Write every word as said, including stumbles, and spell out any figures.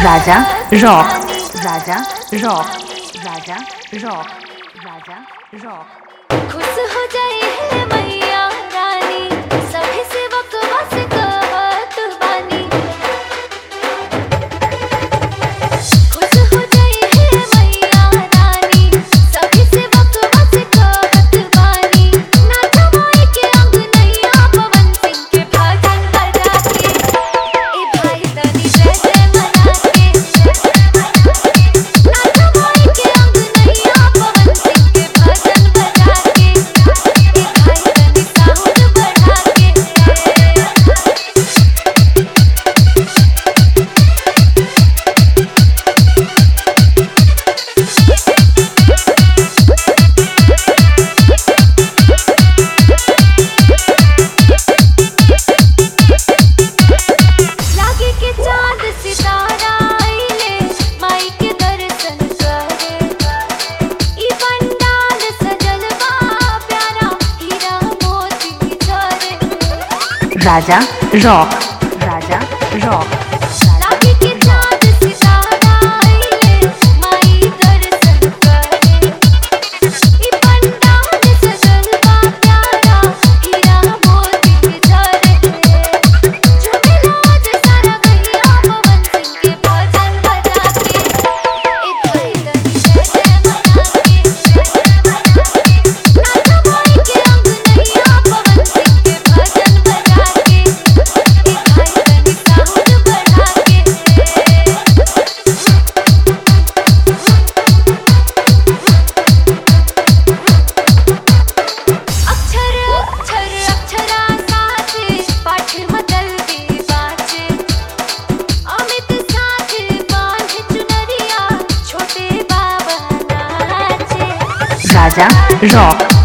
राजा rock, राजा rock, राजा rock, राजा रॉक। खुश हो जाए है मैया रानी, सभी सेवक बस कहत बानी। खुश हो जाए है मैया रानी, सभी सेवक बस कहत बानी। नाचा माई के अंगनैया, पवन सिंह के भजन बजा के, ए भाई तनी जय जय मना के। नाचा माई के अंगनैया, पवन सिंह के भजन बजा के, ए भाई तनी साउंड बढ़ा के। लागे के चांद सितारा आइले, माई के दर्शन करे। ई पंडाल सजल बा प्यारा, हीरा मोती झरे। राजा रॉक, राजा रॉक, लागे के चांद सितारा आइले, माई दर्शन करे। ई पंडाल सजल बा प्यारा, हीरा मोती झरे। झूमे लाज सारा गैया, पवन सिंह के भजन बजा के, ए भाई तनी जय जय मना के। नाचा माई के अंगनैया, पवन सिंह के भजन बजा के, ए भाई तनी साउंड बढ़ा के। अक्षर अक्षर अक्षरा साचे, पाठ मदल दी बाचे। अमित साचे बांधे चुनरिया, छोटे बाबा नाचे। राजा रॉक,